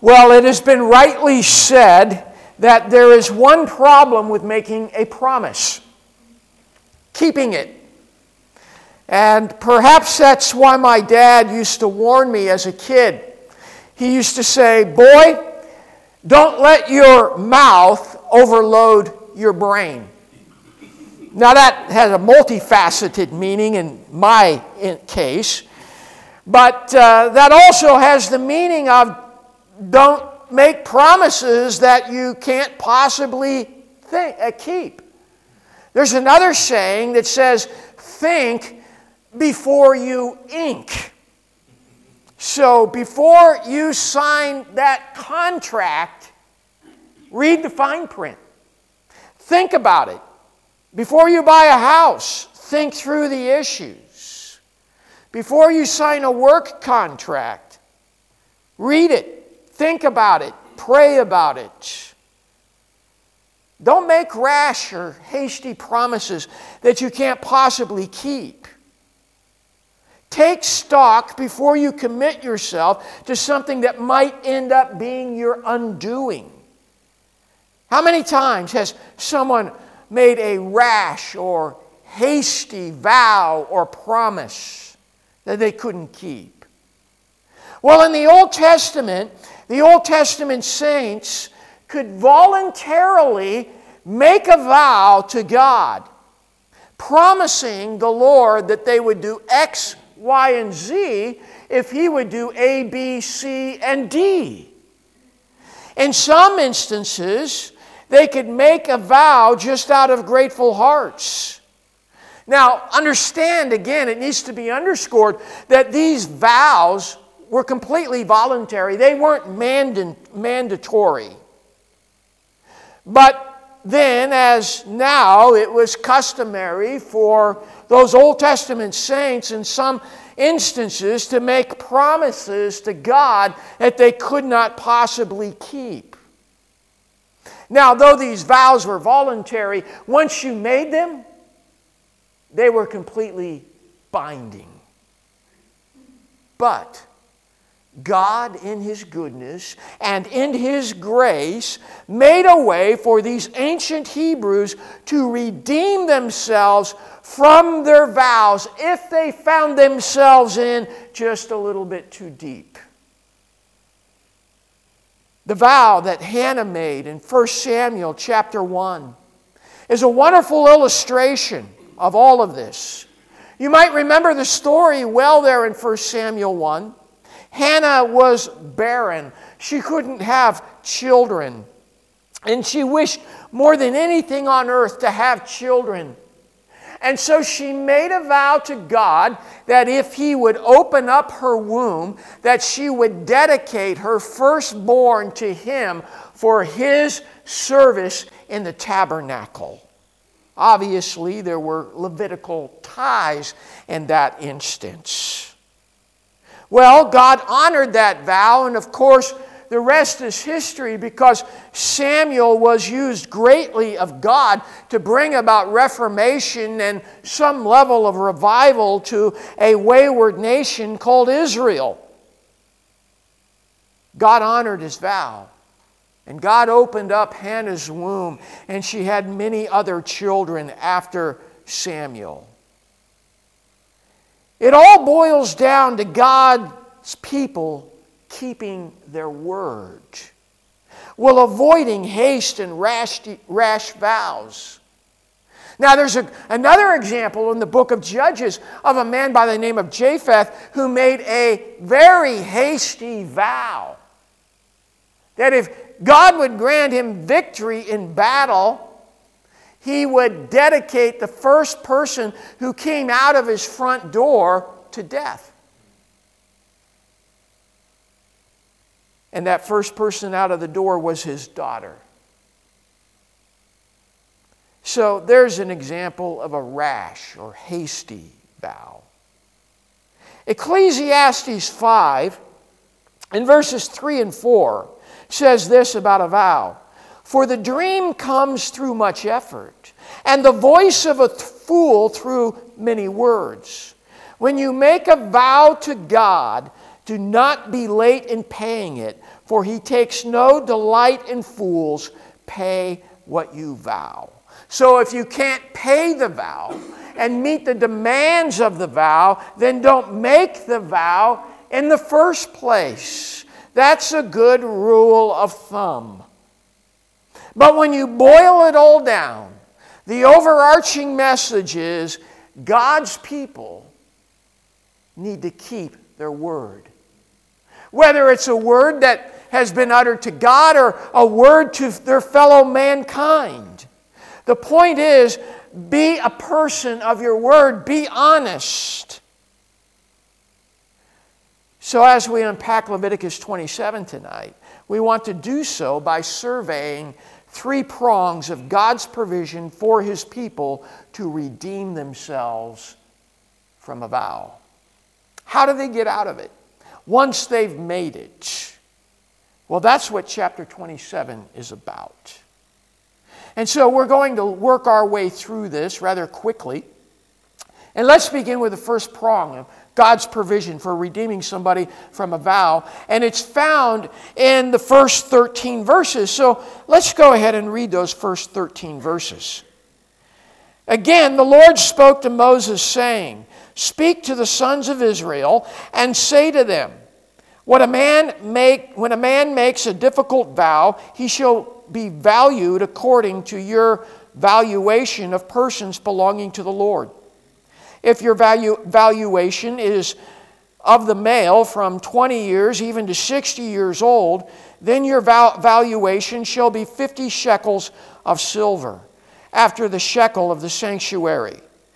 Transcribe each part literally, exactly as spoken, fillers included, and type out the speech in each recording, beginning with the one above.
Well, it has been rightly said that there is one problem with making a promise: keeping it. And perhaps that's why my dad used to warn me as a kid. He used to say, "Boy, don't let your mouth overload your brain." Now that has a multifaceted meaning in my case, but uh, that also has the meaning of don't make promises that you can't possibly think, uh, keep. There's another saying that says, think before you ink. So before you sign that contract, read the fine print. Think about it. Before you buy a house, think through the issues. Before you sign a work contract, read it. Think about it. Pray about it. Don't make rash or hasty promises that you can't possibly keep. Take stock before you commit yourself to something that might end up being your undoing. How many times has someone made a rash or hasty vow or promise that they couldn't keep? Well, in the Old Testament, the Old Testament saints could voluntarily make a vow to God, promising the Lord that they would do X, Y, and Z if He would do A, B, C, and D. In some instances, they could make a vow just out of grateful hearts. Now, understand again, it needs to be underscored that these vows were completely voluntary. They weren't mand- mandatory. But then, as now, it was customary for those Old Testament saints in some instances to make promises to God that they could not possibly keep. Now, though these vows were voluntary, once you made them, they were completely binding. But God, in His goodness and in His grace, made a way for these ancient Hebrews to redeem themselves from their vows if they found themselves in just a little bit too deep. The vow that Hannah made in First Samuel chapter one is a wonderful illustration of all of this. You might remember the story well there in First Samuel one. Hannah was barren. She couldn't have children. And she wished more than anything on earth to have children. And so she made a vow to God that if He would open up her womb, that she would dedicate her firstborn to Him for His service in the tabernacle. Obviously, there were Levitical ties in that instance. Well, God honored that vow, and of course, the rest is history because Samuel was used greatly of God to bring about reformation and some level of revival to a wayward nation called Israel. God honored His vow, and God opened up Hannah's womb, and she had many other children after Samuel. It all boils down to God's people keeping their word, while avoiding haste and rash, rash vows. Now there's a, another example in the book of Judges of a man by the name of Japheth who made a very hasty vow that if God would grant him victory in battle, he would dedicate the first person who came out of his front door to death. And that first person out of the door was his daughter. So there's an example of a rash or hasty vow. Ecclesiastes five, in verses three and four, says this about a vow. For the dream comes through much effort, and the voice of a fool through many words. When you make a vow to God, Do not be late in paying it, for he takes no delight in fools. Pay what you vow. So if you can't pay the vow and meet the demands of the vow, then don't make the vow in the first place. That's a good rule of thumb. But when you boil it all down, the overarching message is God's people need to keep their word. Whether it's a word that has been uttered to God or a word to their fellow mankind. The point is, be a person of your word. Be honest. So as we unpack Leviticus twenty-seven tonight, we want to do so by surveying three prongs of God's provision for His people to redeem themselves from a vow. How do they get out of it once they've made it? Well, that's what chapter twenty-seven is about. And so we're going to work our way through this rather quickly. And let's begin with the first prong of God's provision for redeeming somebody from a vow. And it's found in the first thirteen verses. So let's go ahead and read those first thirteen verses. Again, the Lord spoke to Moses, saying, "Speak to the sons of Israel and say to them, When a man make, when a man makes a difficult vow, he shall be valued according to your valuation of persons belonging to the Lord. If your value, valuation is of the male from twenty years even to sixty years old, then your val- valuation shall be fifty shekels of silver, after the shekel of the sanctuary.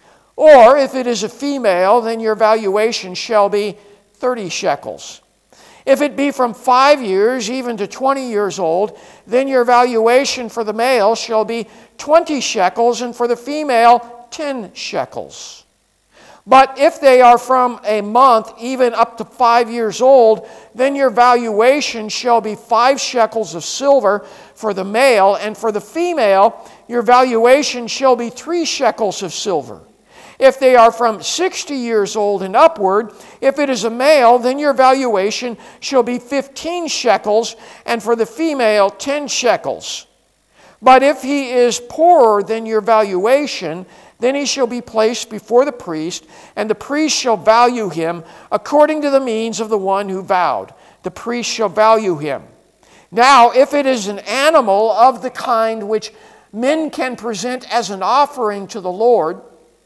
Or if it is a female, then your valuation shall be thirty shekels. If it be from five years even to twenty years old, then your valuation for the male shall be twenty shekels, and for the female, ten shekels. But if they are from a month even up to five years old, then your valuation shall be five shekels of silver for the male, and for the female, your valuation shall be three shekels of silver. If they are from sixty years old and upward, if it is a male, then your valuation shall be fifteen shekels, and for the female, ten shekels. But if he is poorer than your valuation, then he shall be placed before the priest, and the priest shall value him according to the means of the one who vowed. The priest shall value him. Now, if it is an animal of the kind which men can present as an offering to the Lord,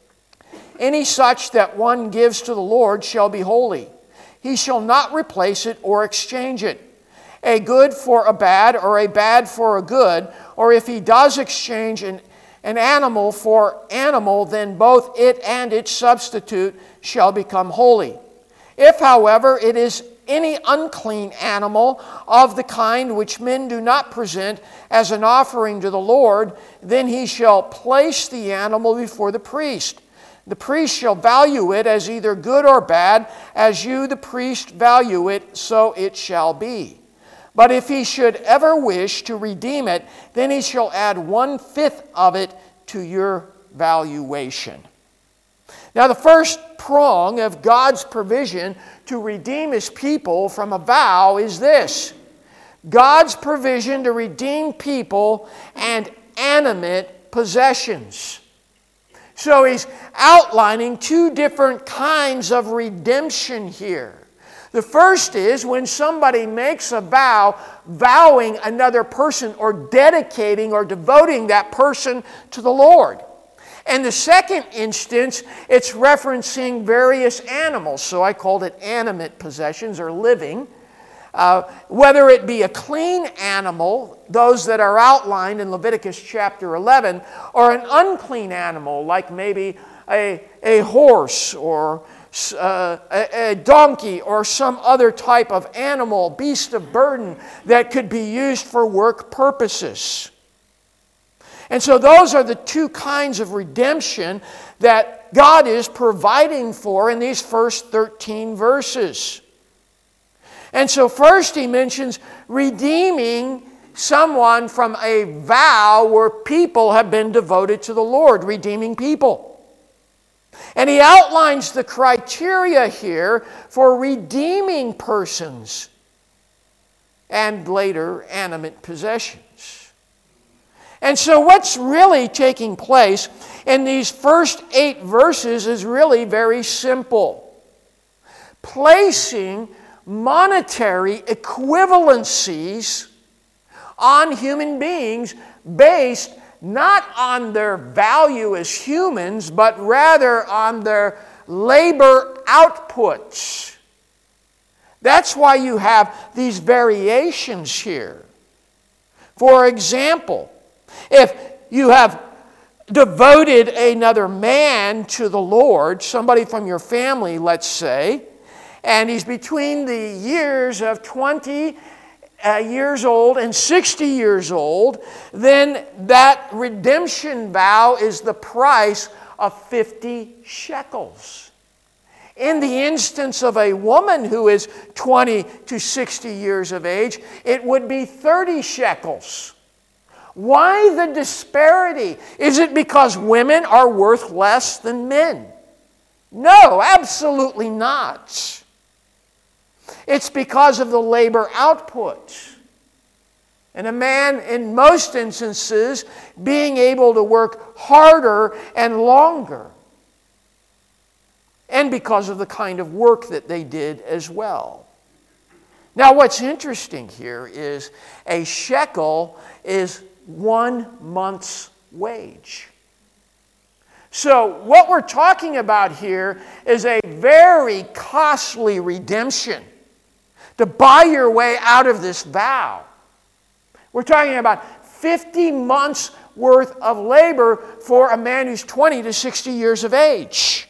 any such that one gives to the Lord shall be holy. He shall not replace it or exchange it. A good for a bad, or a bad for a good, or if he does exchange an An animal for animal, then both it and its substitute shall become holy. If, however, it is any unclean animal of the kind which men do not present as an offering to the Lord, then he shall place the animal before the priest. The priest shall value it as either good or bad, as you, the priest, value it, so it shall be. But if he should ever wish to redeem it, then he shall add one-fifth of it to your valuation." Now, the first prong of God's provision to redeem His people from a vow is this: God's provision to redeem people and animate possessions. So He's outlining two different kinds of redemption here. The first is when somebody makes a vow, vowing another person or dedicating or devoting that person to the Lord. And the second instance, it's referencing various animals. So I called it animate possessions or living. Uh, whether it be a clean animal, those that are outlined in Leviticus chapter eleven, or an unclean animal like maybe a, a horse or Uh, a, a donkey or some other type of animal, beast of burden that could be used for work purposes. And so those are the two kinds of redemption that God is providing for in these first thirteen verses. And so first he mentions redeeming someone from a vow where people have been devoted to the Lord, redeeming people. And he outlines the criteria here for redeeming persons and later animate possessions. And so what's really taking place in these first eight verses is really very simple. Placing monetary equivalencies on human beings based not on their value as humans, but rather on their labor outputs. That's why you have these variations here. For example, if you have devoted another man to the Lord, somebody from your family, let's say, and he's between the years of twenty uh, years old and sixty years old, then that redemption vow is the price of fifty shekels. In the instance of a woman who is twenty to sixty years of age, it would be thirty shekels. Why the disparity? Is it because women are worth less than men? No, absolutely not. It's because of the labor output. And a man, in most instances, being able to work harder and longer. And because of the kind of work that they did as well. Now, what's interesting here is a shekel is one month's wage. So what we're talking about here is a very costly redemption to buy your way out of this vow. We're talking about fifty months worth of labor for a man who's twenty to sixty years of age.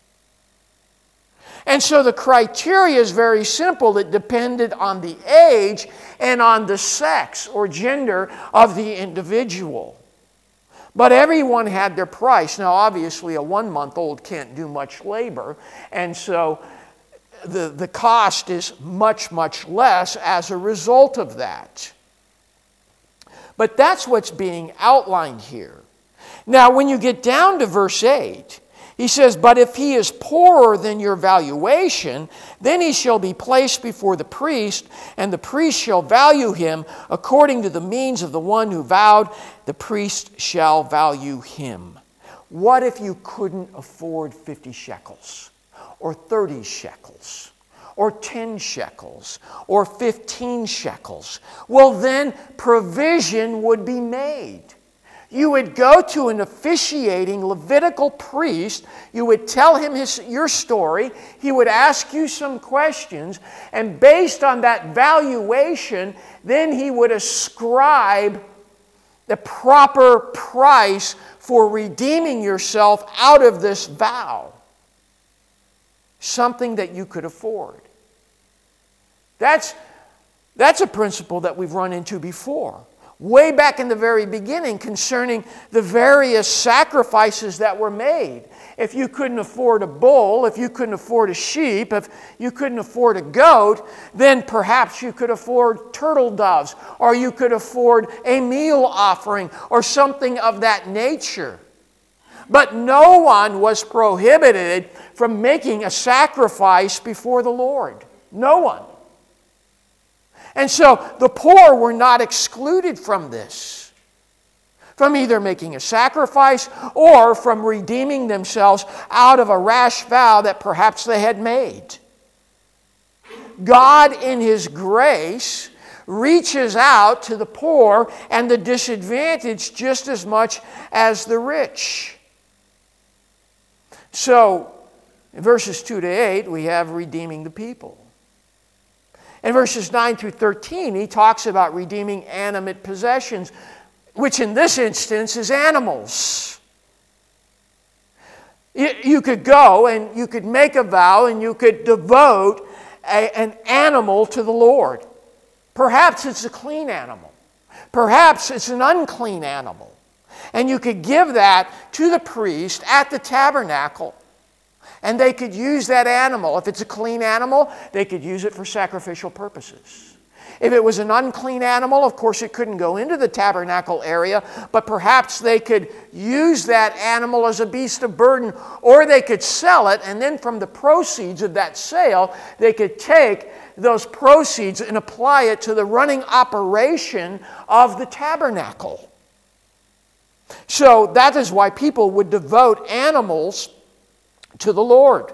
And so the criteria is very simple. It depended on the age and on the sex or gender of the individual. But everyone had their price. Now, obviously, a one-month-old can't do much labor, and so the, the cost is much, much less as a result of that. But that's what's being outlined here. Now, when you get down to verse eight, he says, "But if he is poorer than your valuation, then he shall be placed before the priest, and the priest shall value him according to the means of the one who vowed. The priest shall value him." What if you couldn't afford fifty shekels, or thirty shekels, or ten shekels, or fifteen shekels? Well, then provision would be made. You would go to an officiating Levitical priest. You would tell him his, your story. He would ask you some questions. And based on that valuation, then he would ascribe the proper price for redeeming yourself out of this vow. Something that you could afford. That's, that's a principle that we've run into before. Way back in the very beginning concerning the various sacrifices that were made. If you couldn't afford a bull, if you couldn't afford a sheep, if you couldn't afford a goat, then perhaps you could afford turtle doves, or you could afford a meal offering, or something of that nature. But no one was prohibited from making a sacrifice before the Lord. No one. And so the poor were not excluded from this, from either making a sacrifice or from redeeming themselves out of a rash vow that perhaps they had made. God, in His grace, reaches out to the poor and the disadvantaged just as much as the rich. So, in verses two to eight, we have redeeming the people. In verses nine through thirteen, he talks about redeeming animate possessions, which in this instance is animals. You could go and you could make a vow and you could devote a, an animal to the Lord. Perhaps it's a clean animal. Perhaps it's an unclean animal. And you could give that to the priest at the tabernacle. And they could use that animal. If it's a clean animal, they could use it for sacrificial purposes. If it was an unclean animal, of course it couldn't go into the tabernacle area, but perhaps they could use that animal as a beast of burden, or they could sell it, and then from the proceeds of that sale, they could take those proceeds and apply it to the running operation of the tabernacle. So that is why people would devote animals to the Lord.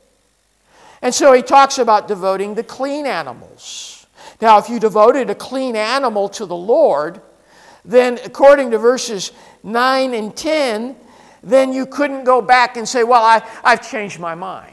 And so he talks about devoting the clean animals. Now, if you devoted a clean animal to the Lord, then according to verses nine and ten, then you couldn't go back and say, well, I, I've changed my mind.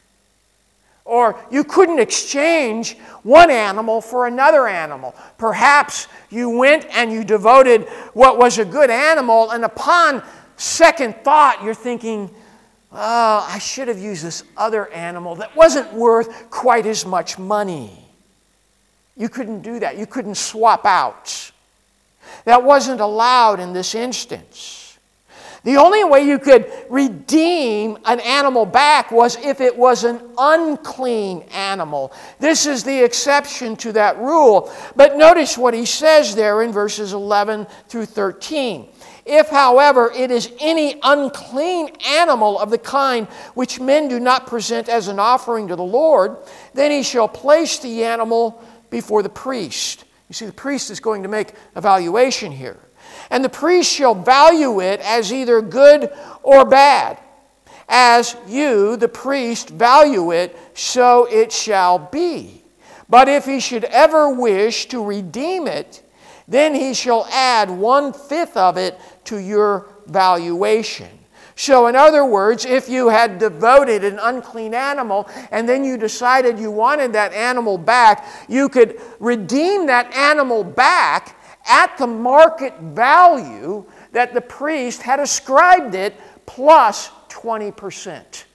Or you couldn't exchange one animal for another animal. Perhaps you went and you devoted what was a good animal, and upon second thought, you're thinking, oh, I should have used this other animal that wasn't worth quite as much money. You couldn't do that. You couldn't swap out. That wasn't allowed in this instance. The only way you could redeem an animal back was if it was an unclean animal. This is the exception to that rule. But notice what he says there in verses eleven through thirteen. If, however, it is any unclean animal of the kind which men do not present as an offering to the Lord, then he shall place the animal before the priest. You see, the priest is going to make a valuation here. And the priest shall value it as either good or bad. As you, the priest, value it, so it shall be. But if he should ever wish to redeem it, then he shall add one-fifth of it to your valuation. So in other words, if you had devoted an unclean animal and then you decided you wanted that animal back, you could redeem that animal back at the market value that the priest had ascribed it, plus twenty percent.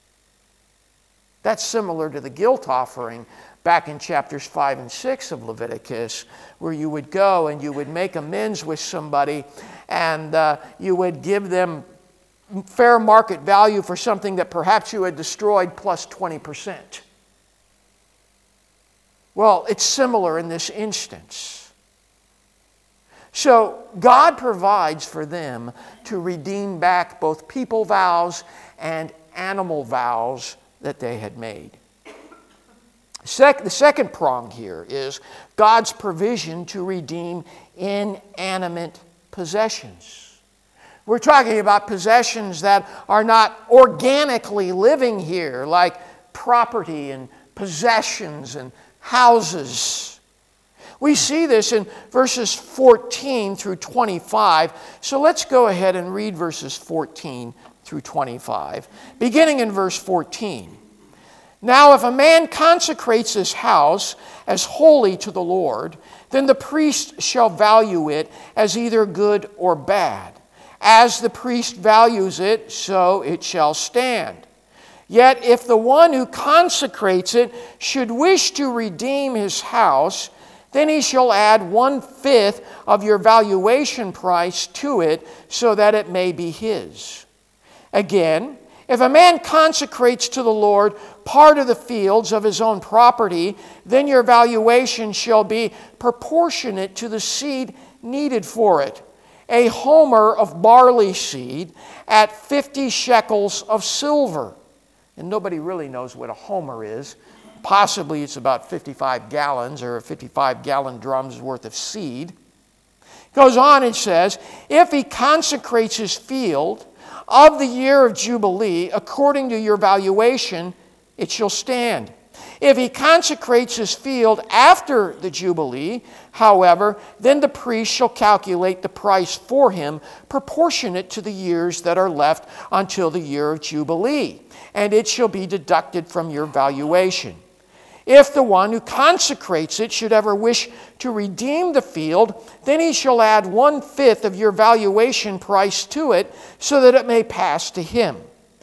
That's similar to the guilt offering back in chapters five and six of Leviticus, where you would go and you would make amends with somebody, and uh, you would give them fair market value for something that perhaps you had destroyed, plus twenty percent. Well, it's similar in this instance. So God provides for them to redeem back both people vows and animal vows that they had made. Sec- the second prong here is God's provision to redeem inanimate possessions. We're talking about possessions that are not organically living here, like property and possessions and houses. We see this in verses fourteen through twenty-five. So let's go ahead and read verses fourteen through twenty-five. Beginning in verse fourteen. Now if a man consecrates his house as holy to the Lord, then the priest shall value it as either good or bad. As the priest values it, so it shall stand. Yet if the one who consecrates it should wish to redeem his house, then he shall add one-fifth of your valuation price to it, so that it may be his. Again, if a man consecrates to the Lord part of the fields of his own property, then your valuation shall be proportionate to the seed needed for it. A homer of barley seed at fifty shekels of silver. And nobody really knows what a homer is. Possibly it's about fifty-five gallons or fifty-five gallon drums worth of seed. Goes on and says, if he consecrates his field of the year of Jubilee, according to your valuation, it shall stand. If he consecrates his field after the Jubilee, however, then the priest shall calculate the price for him proportionate to the years that are left until the year of Jubilee, and it shall be deducted from your valuation. If the one who consecrates it should ever wish to redeem the field, then he shall add one-fifth of your valuation price to it, so that it may pass to him.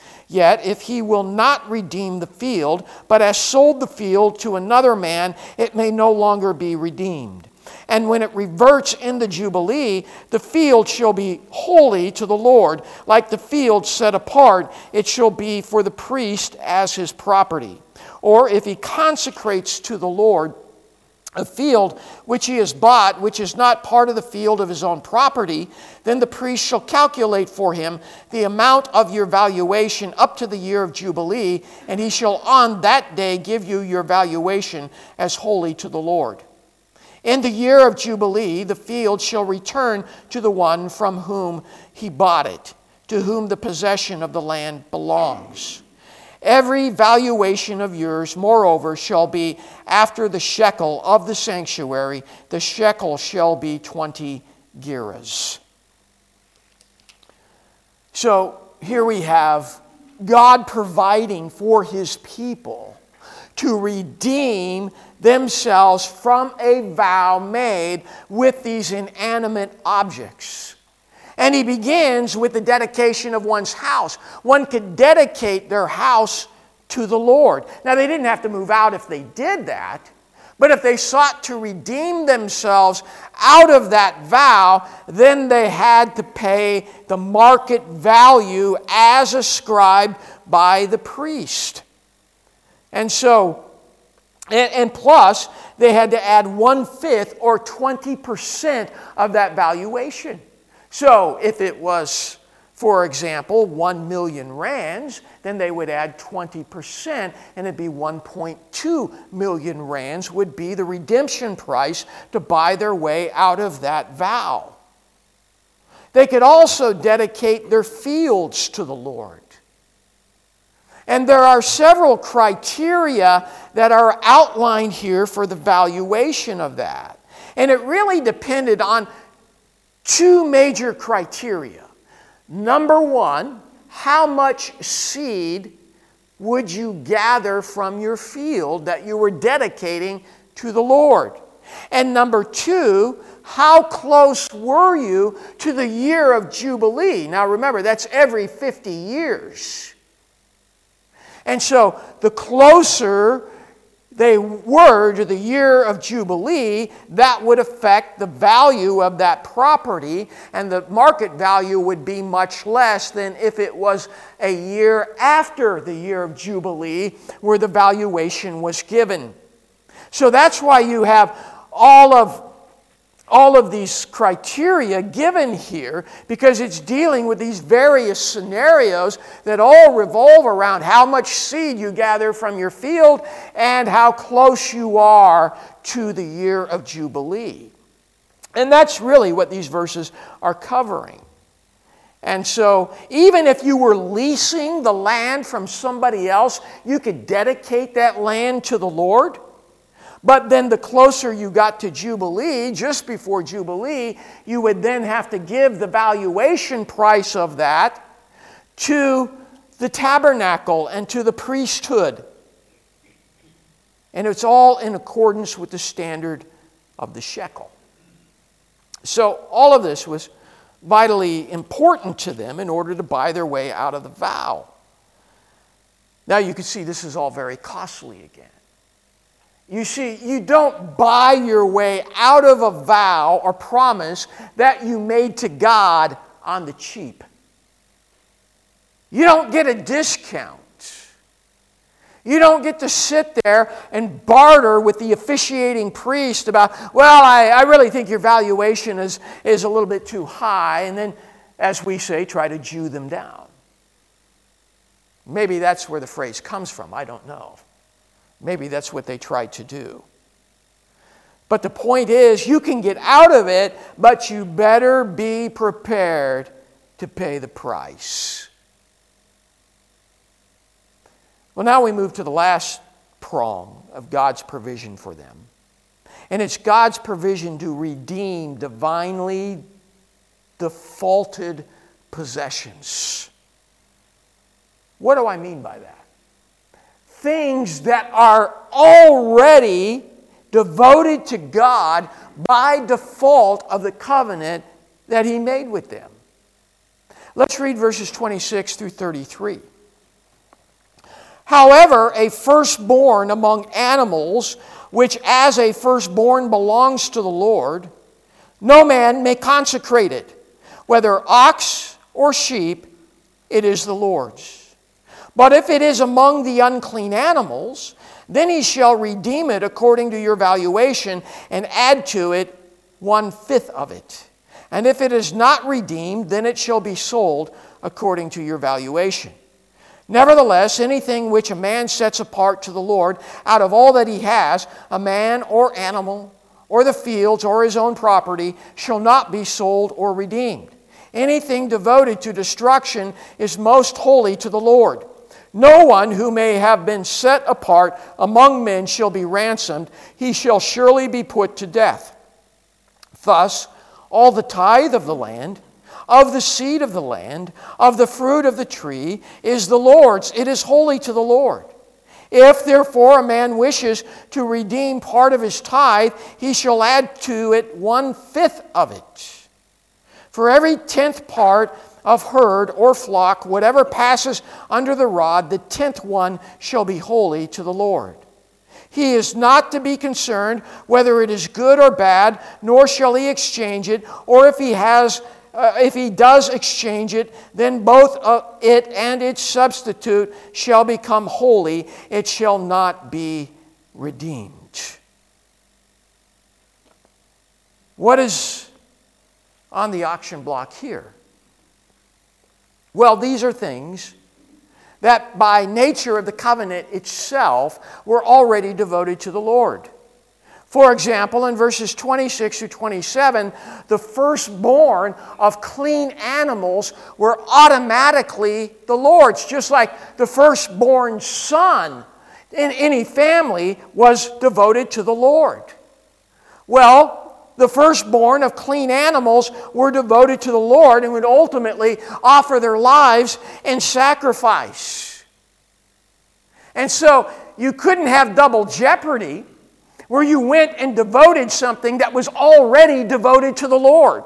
Yet if he will not redeem the field, but has sold the field to another man, it may no longer be redeemed. And when it reverts in the Jubilee, the field shall be holy to the Lord. Like the field set apart, it shall be for the priest as his property. Or if he consecrates to the Lord a field which he has bought, which is not part of the field of his own property, then the priest shall calculate for him the amount of your valuation up to the year of Jubilee, and he shall on that day give you your valuation as holy to the Lord. In the year of Jubilee, the field shall return to the one from whom he bought it, to whom the possession of the land belongs. Every valuation of yours, moreover, shall be after the shekel of the sanctuary. The shekel shall be twenty gerahs. So here we have God providing for his people to redeem themselves from a vow made with these inanimate objects. And he begins with the dedication of one's house. One could dedicate their house to the Lord. Now, they didn't have to move out if they did that, but if they sought to redeem themselves out of that vow, then they had to pay the market value as ascribed by the priest. And so, and, and plus, they had to add one-fifth or twenty percent of that valuation. So if it was, for example, one million rands, then they would add twenty percent, and it'd be one point two million rands would be the redemption price to buy their way out of that vow. They could also dedicate their fields to the Lord. And there are several criteria that are outlined here for the valuation of that. And it really depended on two major criteria. Number one, how much seed would you gather from your field that you were dedicating to the Lord? And number two, how close were you to the year of Jubilee? Now remember, that's every fifty years. And so the closer they were to the year of Jubilee, that would affect the value of that property, and the market value would be much less than if it was a year after the year of Jubilee where the valuation was given. So that's why you have all of all of these criteria given here, because it's dealing with these various scenarios that all revolve around how much seed you gather from your field and how close you are to the year of Jubilee. And that's really what these verses are covering. And so even if you were leasing the land from somebody else, you could dedicate that land to the Lord. But then the closer you got to Jubilee, just before Jubilee, you would then have to give the valuation price of that to the tabernacle and to the priesthood. And it's all in accordance with the standard of the shekel. So all of this was vitally important to them in order to buy their way out of the vow. Now you can see this is all very costly again. You see, you don't buy your way out of a vow or promise that you made to God on the cheap. You don't get a discount. You don't get to sit there and barter with the officiating priest about, well, I, I really think your valuation is, is a little bit too high, and then, as we say, try to Jew them down. Maybe that's where the phrase comes from. I don't know. Maybe that's what they tried to do. But the point is, you can get out of it, but you better be prepared to pay the price. Well, now we move to the last prong of God's provision for them. And it's God's provision to redeem divinely defaulted possessions. What do I mean by that? Things that are already devoted to God by default of the covenant that He made with them. Let's read verses twenty-six through thirty-three. However, a firstborn among animals, which as a firstborn belongs to the Lord, no man may consecrate it. Whether ox or sheep, it is the Lord's. But if it is among the unclean animals, Then he shall redeem it according to your valuation and add to it one-fifth of it. And if it is not redeemed, then it shall be sold according to your valuation. Nevertheless, anything which a man sets apart to the Lord out of all that he has, a man or animal, or the fields, or his own property, shall not be sold or redeemed. Anything devoted to destruction is most holy to the Lord. No one who may have been set apart among men shall be ransomed. He shall surely be put to death. Thus, all the tithe of the land, of the seed of the land, of the fruit of the tree, is the Lord's. It is holy to the Lord. If therefore a man wishes to redeem part of his tithe, he shall add to it one-fifth of it. For every tenth part of herd or flock, whatever passes under the rod, the tenth one shall be holy to the Lord. He is not to be concerned whether it is good or bad, nor shall he exchange it, or if he has Uh, if he does exchange it, then both uh, it and its substitute shall become holy. It shall not be redeemed. What is on the auction block here? Well, these are things that by nature of the covenant itself were already devoted to the Lord. For example, in verses twenty-six through twenty-seven, the firstborn of clean animals were automatically the Lord's, just like the firstborn son in any family was devoted to the Lord. Well, the firstborn of clean animals were devoted to the Lord and would ultimately offer their lives in sacrifice. And so you couldn't have double jeopardy, where you went and devoted something that was already devoted to the Lord.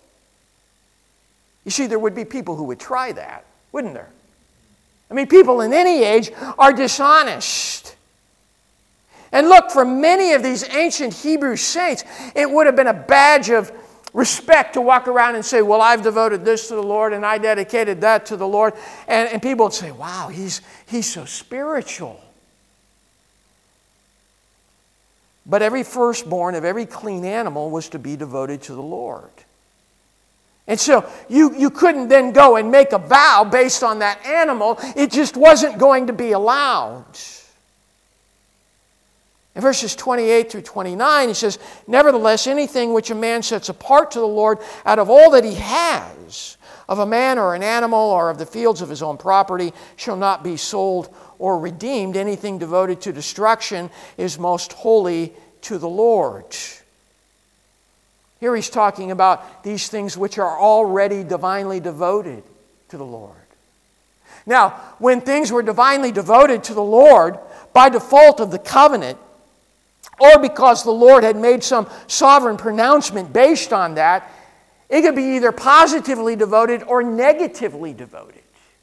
You see, there would be people who would try that, wouldn't there? I mean, people in any age are dishonest. And look, for many of these ancient Hebrew saints, it would have been a badge of respect to walk around and say, well, I've devoted this to the Lord and I dedicated that to the Lord. And, and people would say, wow, he's, he's so spiritual. But every firstborn of every clean animal was to be devoted to the Lord. And so you, you couldn't then go and make a vow based on that animal. It just wasn't going to be allowed. In verses twenty-eight through twenty-nine, he says, nevertheless, anything which a man sets apart to the Lord out of all that he has, of a man or an animal or of the fields of his own property, shall not be sold or redeemed. Anything devoted to destruction is most holy to the Lord. Here he's talking about these things which are already divinely devoted to the Lord. Now, when things were divinely devoted to the Lord, by default of the covenant, or because the Lord had made some sovereign pronouncement based on that, it could be either positively devoted or negatively devoted.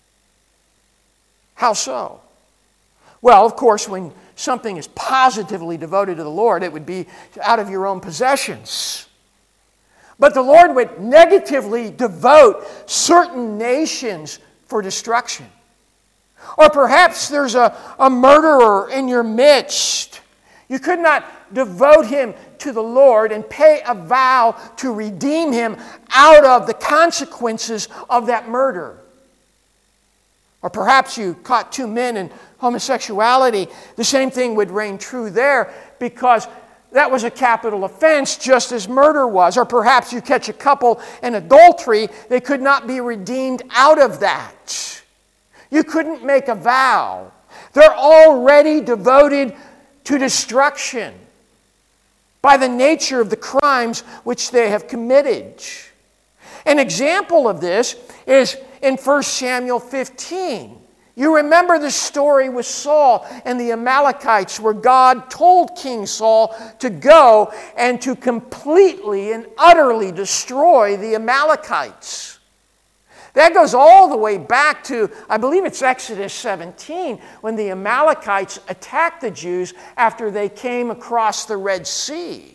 How so? Well, of course, when something is positively devoted to the Lord, it would be out of your own possessions. But the Lord would negatively devote certain nations for destruction. Or perhaps there's a, a murderer in your midst. You could not devote him to the Lord and pay a vow to redeem him out of the consequences of that murder. Or perhaps you caught two men in homosexuality. The same thing would reign true there because that was a capital offense just as murder was. Or perhaps you catch a couple in adultery. They could not be redeemed out of that. You couldn't make a vow. They're already devoted to destruction by the nature of the crimes which they have committed. An example of this is in First Samuel fifteen. You remember the story with Saul and the Amalekites where God told King Saul to go and to completely and utterly destroy the Amalekites. That goes all the way back to, I believe it's Exodus seventeen, when the Amalekites attacked the Jews after they came across the Red Sea.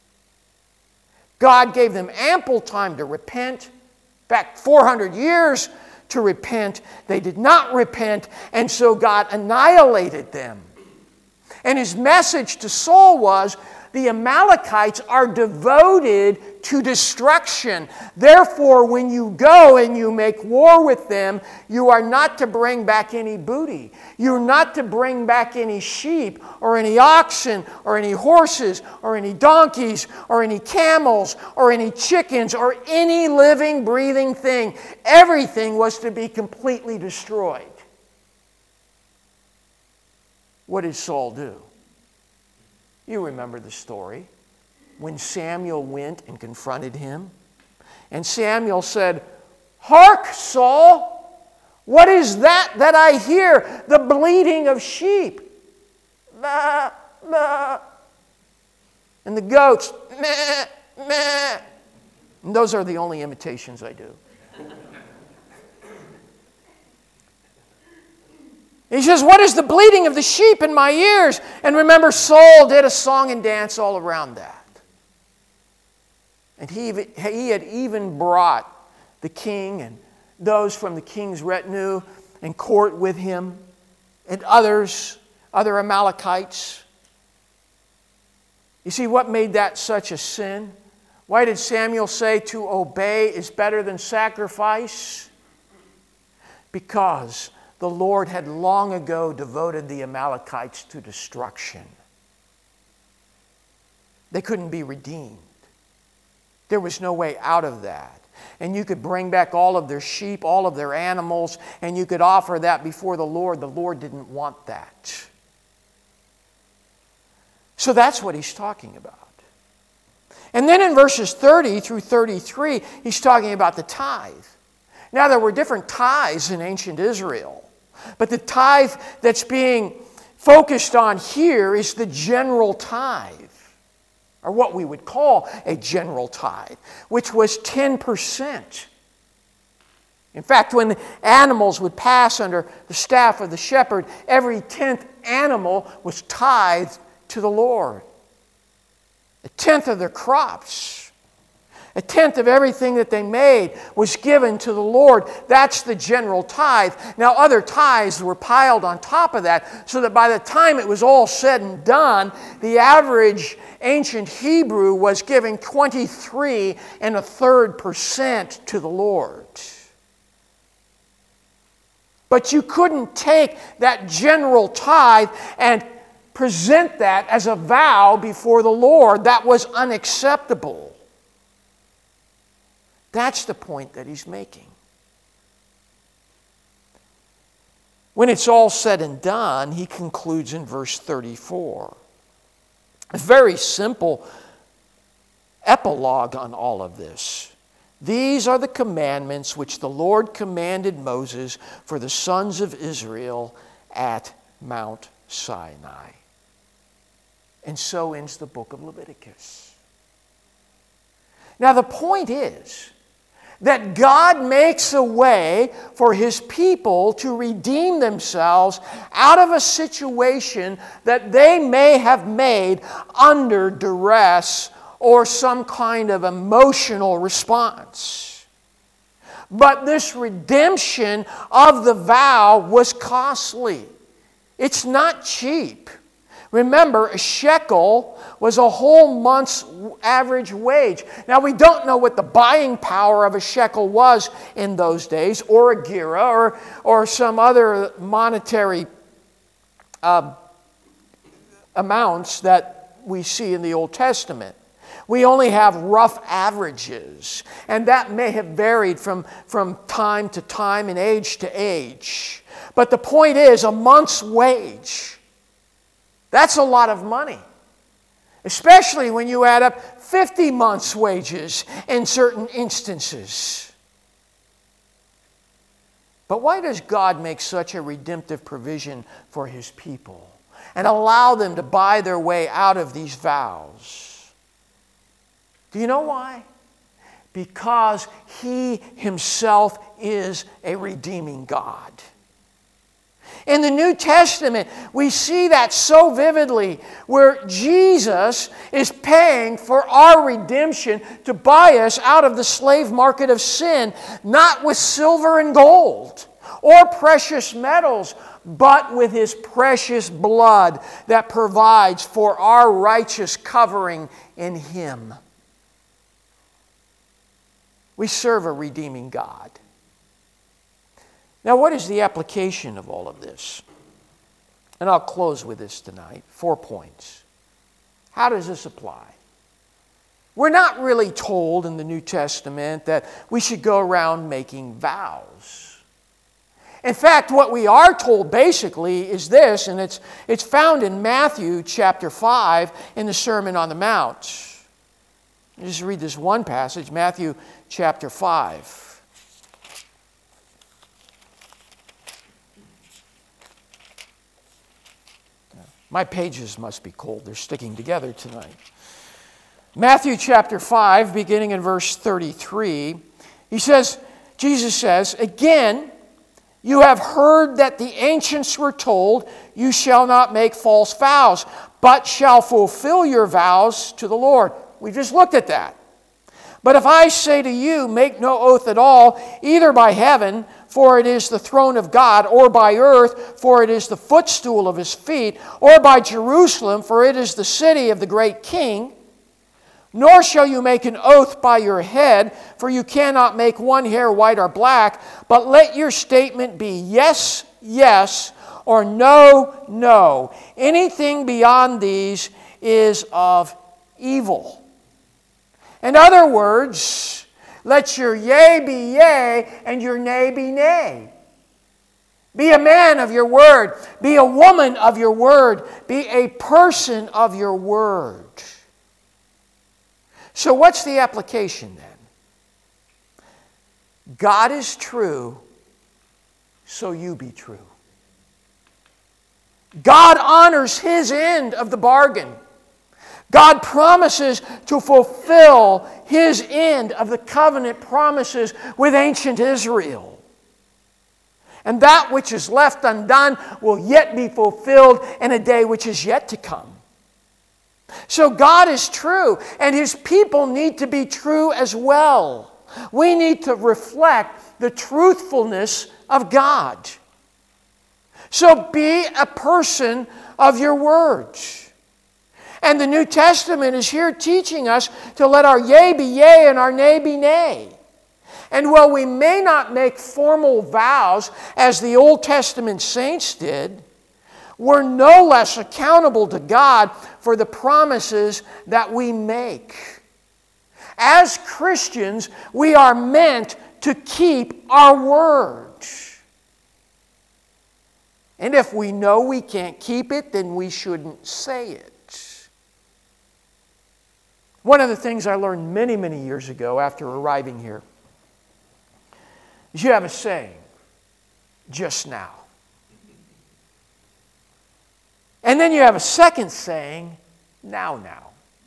God gave them ample time to repent, back four hundred years to repent. They did not repent, and so God annihilated them. And his message to Saul was, the Amalekites are devoted to destruction. Therefore, when you go and you make war with them, you are not to bring back any booty. You're not to bring back any sheep or any oxen or any horses or any donkeys or any camels or any chickens or any living, breathing thing. Everything was to be completely destroyed. What did Saul do? You remember the story when Samuel went and confronted him. And Samuel said, "Hark, Saul, what is that that I hear? The bleating of sheep. Bah, bah. And the goats, meh, meh." And those are the only imitations I do. He says, "What is the bleating of the sheep in my ears?" And remember, Saul did a song and dance all around that. And he, he had even brought the king and those from the king's retinue and court with him, and others, other Amalekites. You see what made that such a sin? Why did Samuel say to obey is better than sacrifice? Because the Lord had long ago devoted the Amalekites to destruction. They couldn't be redeemed. There was no way out of that. And you could bring back all of their sheep, all of their animals, and you could offer that before the Lord. The Lord didn't want that. So that's what he's talking about. And then in verses thirty through thirty-three, he's talking about the tithe. Now, there were different tithes in ancient Israel. But the tithe that's being focused on here is the general tithe, or what we would call a general tithe, which was ten percent. In fact, when the animals would pass under the staff of the shepherd, every tenth animal was tithed to the Lord. A tenth of their crops. A tenth of everything that they made was given to the Lord. That's the general tithe. Now, other tithes were piled on top of that, so that by the time it was all said and done, the average ancient Hebrew was giving twenty-three and a third percent to the Lord. But you couldn't take that general tithe and present that as a vow before the Lord. That was unacceptable. That's the point that he's making. When it's all said and done, he concludes in verse thirty-four. A very simple epilogue on all of this. These are the commandments which the Lord commanded Moses for the sons of Israel at Mount Sinai. And so ends the book of Leviticus. Now the point is that God makes a way for His people to redeem themselves out of a situation that they may have made under duress or some kind of emotional response. But this redemption of the vow was costly. It's not cheap. Remember, a shekel was a whole month's average wage. Now, we don't know what the buying power of a shekel was in those days, or a gira, or, or some other monetary uh, amounts that we see in the Old Testament. We only have rough averages, and that may have varied from, from time to time and age to age. But the point is, a month's wage, that's a lot of money. Especially when you add up fifty months' wages in certain instances. But why does God make such a redemptive provision for His people and allow them to buy their way out of these vows? Do you know why? Because He Himself is a redeeming God. In the New Testament, we see that so vividly, where Jesus is paying for our redemption to buy us out of the slave market of sin, not with silver and gold, or precious metals, but with His precious blood that provides for our righteous covering in Him. We serve a redeeming God. Now, what is the application of all of this? And I'll close with this tonight. Four points. How does this apply? We're not really told in the New Testament that we should go around making vows. In fact, what we are told basically is this, and it's, it's found in Matthew chapter five in the Sermon on the Mount. Just read this one passage, Matthew chapter five. My pages must be cold. They're sticking together tonight. Matthew chapter five, beginning in verse thirty-three, he says, Jesus says, "Again, you have heard that the ancients were told, you shall not make false vows, but shall fulfill your vows to the Lord." We just looked at that. "But if I say to you, make no oath at all, either by heaven, for it is the throne of God, or by earth, for it is the footstool of His feet, or by Jerusalem, for it is the city of the great King, nor shall you make an oath by your head, for you cannot make one hair white or black, but let your statement be yes, yes, or no, no. Anything beyond these is of evil." In other words, let your yea be yea and your nay be nay. Be a man of your word. Be a woman of your word. Be a person of your word. So what's the application then? God is true, so you be true. God honors His end of the bargain. God promises to fulfill His end of the covenant promises with ancient Israel. And that which is left undone will yet be fulfilled in a day which is yet to come. So God is true, and His people need to be true as well. We need to reflect the truthfulness of God. So be a person of your words. And the New Testament is here teaching us to let our yea be yea and our nay be nay. And while we may not make formal vows as the Old Testament saints did, we're no less accountable to God for the promises that we make. As Christians, we are meant to keep our word. And if we know we can't keep it, then we shouldn't say it. One of the things I learned many, many years ago after arriving here is you have a saying, just now. And then you have a second saying, now, now.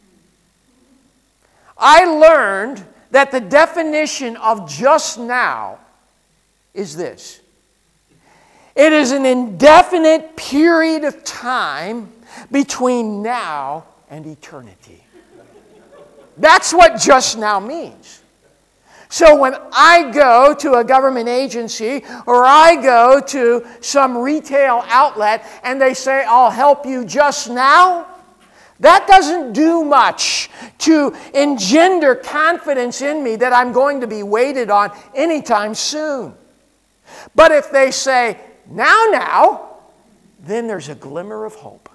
I learned that the definition of just now is this. It is an indefinite period of time between now and eternity. That's what just now means. So when I go to a government agency or I go to some retail outlet and they say, I'll help you just now, that doesn't do much to engender confidence in me that I'm going to be waited on anytime soon. But if they say, now, now, then there's a glimmer of hope.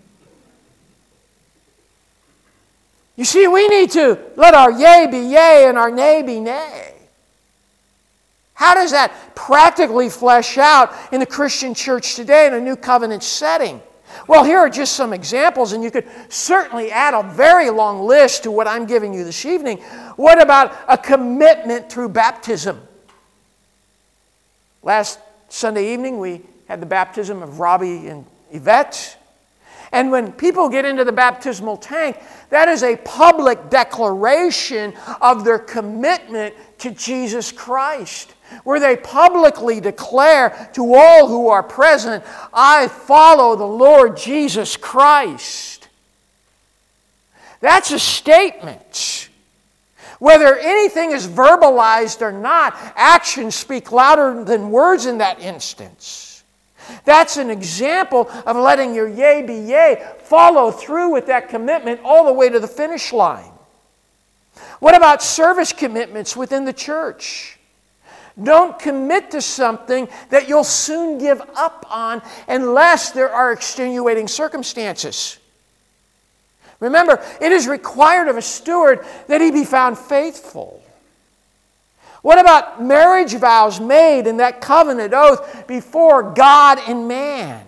You see, we need to let our yea be yea and our nay be nay. How does that practically flesh out in the Christian church today in a new covenant setting? Well, here are just some examples, and you could certainly add a very long list to what I'm giving you this evening. What about a commitment through baptism? Last Sunday evening, we had the baptism of Robbie and Yvette. And when people get into the baptismal tank, that is a public declaration of their commitment to Jesus Christ, where they publicly declare to all who are present, I follow the Lord Jesus Christ. That's a statement. Whether anything is verbalized or not, actions speak louder than words in that instance. That's an example of letting your yea be yea, follow through with that commitment all the way to the finish line. What about service commitments within the church? Don't commit to something that you'll soon give up on unless there are extenuating circumstances. Remember, it is required of a steward that he be found faithful. What about marriage vows made in that covenant oath before God and man?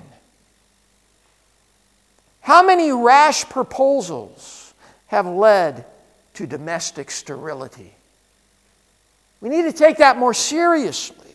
How many rash proposals have led to domestic sterility? We need to take that more seriously.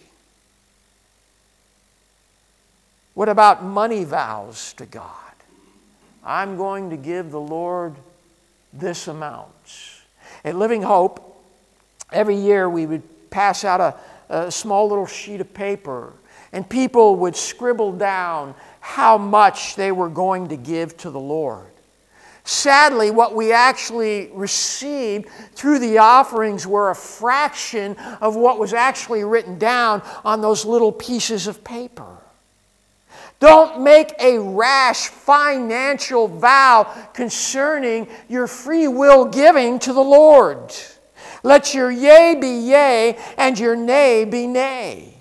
What about money vows to God? I'm going to give the Lord this amount. At Living Hope, every year we would pass out a, a small little sheet of paper, and people would scribble down how much they were going to give to the Lord. Sadly, what we actually received through the offerings were a fraction of what was actually written down on those little pieces of paper. Don't make a rash financial vow concerning your free will giving to the Lord. Let your yea be yea and your nay be nay.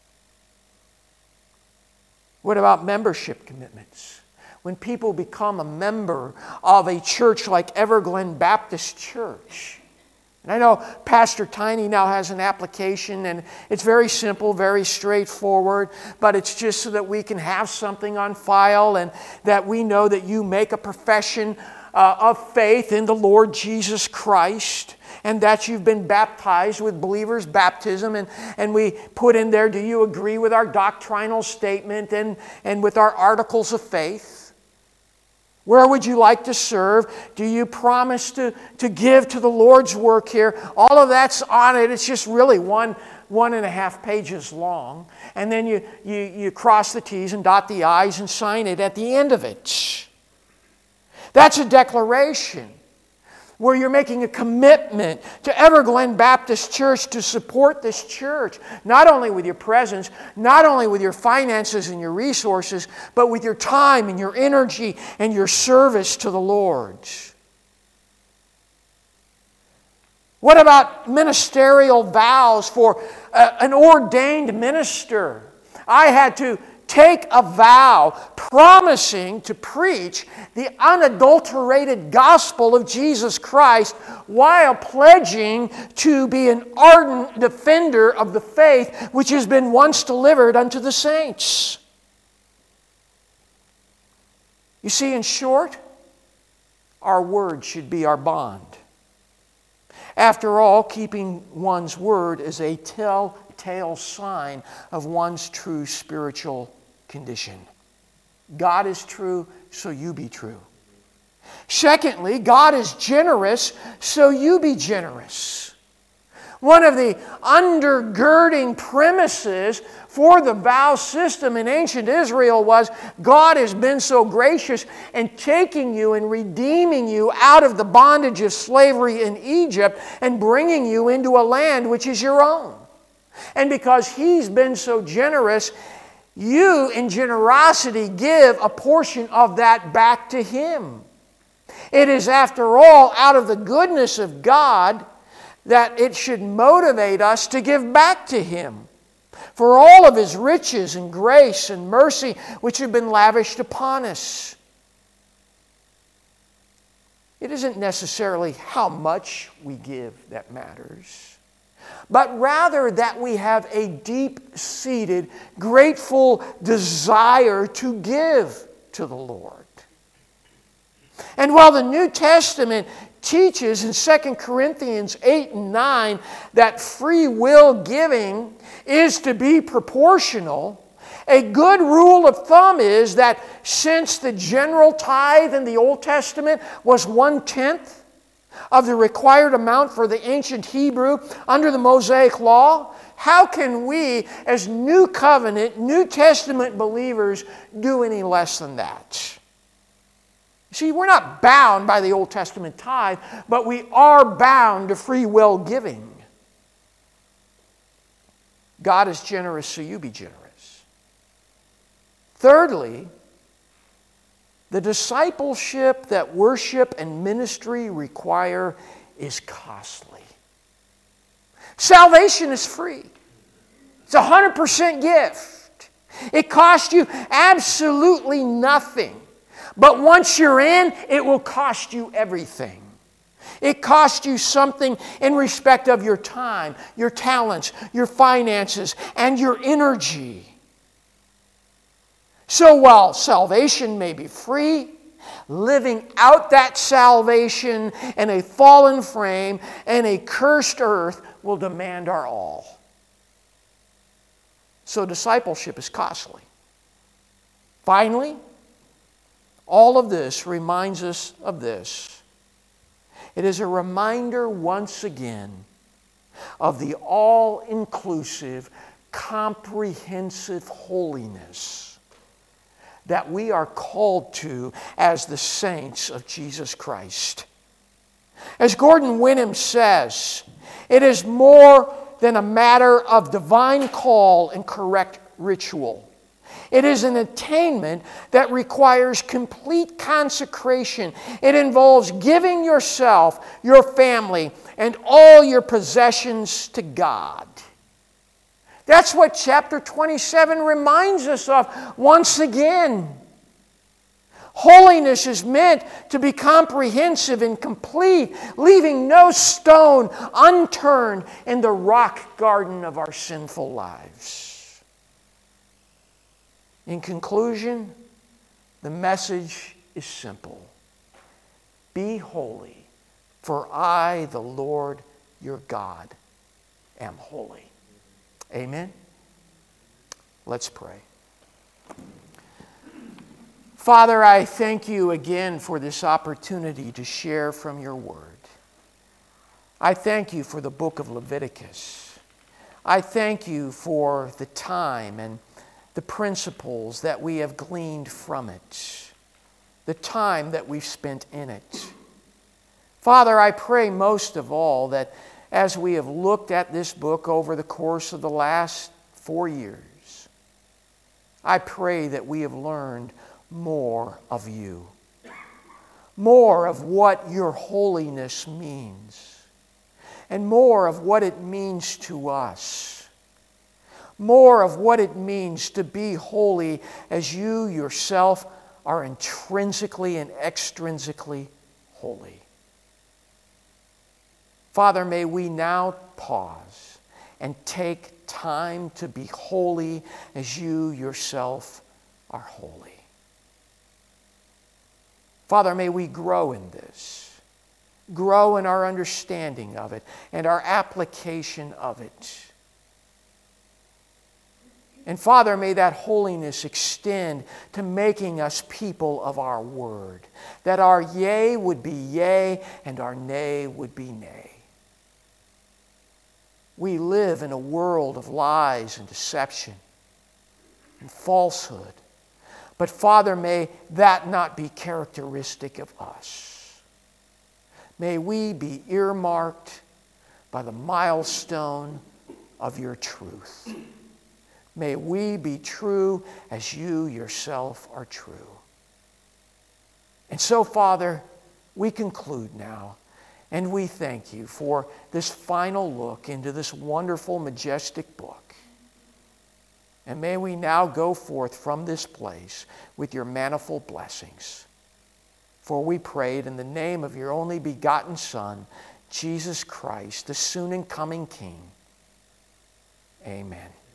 What about membership commitments? When people become a member of a church like Everglen Baptist Church. And I know Pastor Tiny now has an application, and it's very simple, very straightforward, but it's just so that we can have something on file and that we know that you make a profession uh, of faith in the Lord Jesus Christ, and that you've been baptized with believers' baptism, and, and we put in there, do you agree with our doctrinal statement and, and with our articles of faith? Where would you like to serve? Do you promise to, to give to the Lord's work here? All of that's on it. It's just really one, one and a half pages long. And then you, you, you cross the T's and dot the I's and sign it at the end of it. That's a declaration where you're making a commitment to Everglen Baptist Church to support this church, not only with your presence, not only with your finances and your resources, but with your time and your energy and your service to the Lord. What about ministerial vows for uh, an ordained minister? I had to take a vow promising to preach the unadulterated gospel of Jesus Christ while pledging to be an ardent defender of the faith which has been once delivered unto the saints. You see, in short, our word should be our bond. After all, keeping one's word is a telltale sign of one's true spiritual condition. God is true, so you be true. Secondly, God is generous, so you be generous. One of the undergirding premises for the vow system in ancient Israel was God has been so gracious in taking you and redeeming you out of the bondage of slavery in Egypt and bringing you into a land which is your own. And because He's been so generous, you in generosity give a portion of that back to Him. It is, after all, out of the goodness of God that it should motivate us to give back to Him for all of His riches and grace and mercy which have been lavished upon us. It isn't necessarily how much we give that matters, but rather that we have a deep-seated, grateful desire to give to the Lord. And while the New Testament teaches in Second Corinthians eight and nine that free will giving is to be proportional, a good rule of thumb is that since the general tithe in the Old Testament was one-tenth of the required amount for the ancient Hebrew under the Mosaic Law, how can we, as New Covenant, New Testament believers, do any less than that? You See, we're not bound by the Old Testament tithe, but we are bound to free will giving. God is generous, so you be generous. Thirdly, the discipleship that worship and ministry require is costly. Salvation is free. It's a one hundred percent gift. It costs you absolutely nothing. But once you're in, it will cost you everything. It costs you something in respect of your time, your talents, your finances, and your energy. So while salvation may be free, living out that salvation in a fallen frame and a cursed earth will demand our all. So discipleship is costly. Finally, all of this reminds us of this. It is a reminder once again of the all-inclusive, comprehensive holiness that we are called to as the saints of Jesus Christ. As Gordon Wenham says, it is more than a matter of divine call and correct ritual. It is an attainment that requires complete consecration. It involves giving yourself, your family, and all your possessions to God. That's what chapter twenty-seven reminds us of once again. Holiness is meant to be comprehensive and complete, leaving no stone unturned in the rock garden of our sinful lives. In conclusion, the message is simple. Be holy, for I, the Lord your God, am holy. Amen? Let's pray. Father, I thank you again for this opportunity to share from your word. I thank you for the book of Leviticus. I thank you for the time and the principles that we have gleaned from it, the time that we've spent in it. Father, I pray most of all that as we have looked at this book over the course of the last four years, I pray that we have learned more of you, more of what your holiness means, and more of what it means to us. More of what it means to be holy as you yourself are intrinsically and extrinsically holy. Father, may we now pause and take time to be holy as you yourself are holy. Father, may we grow in this, grow in our understanding of it and our application of it. And Father, may that holiness extend to making us people of our word, that our yea would be yea and our nay would be nay. We live in a world of lies and deception and falsehood. But Father, may that not be characteristic of us. May we be earmarked by the milestone of your truth. May we be true as you yourself are true. And so, Father, we conclude now, and we thank you for this final look into this wonderful, majestic book. And may we now go forth from this place with your manifold blessings. For we prayed in the name of your only begotten Son, Jesus Christ, the soon and coming King. Amen.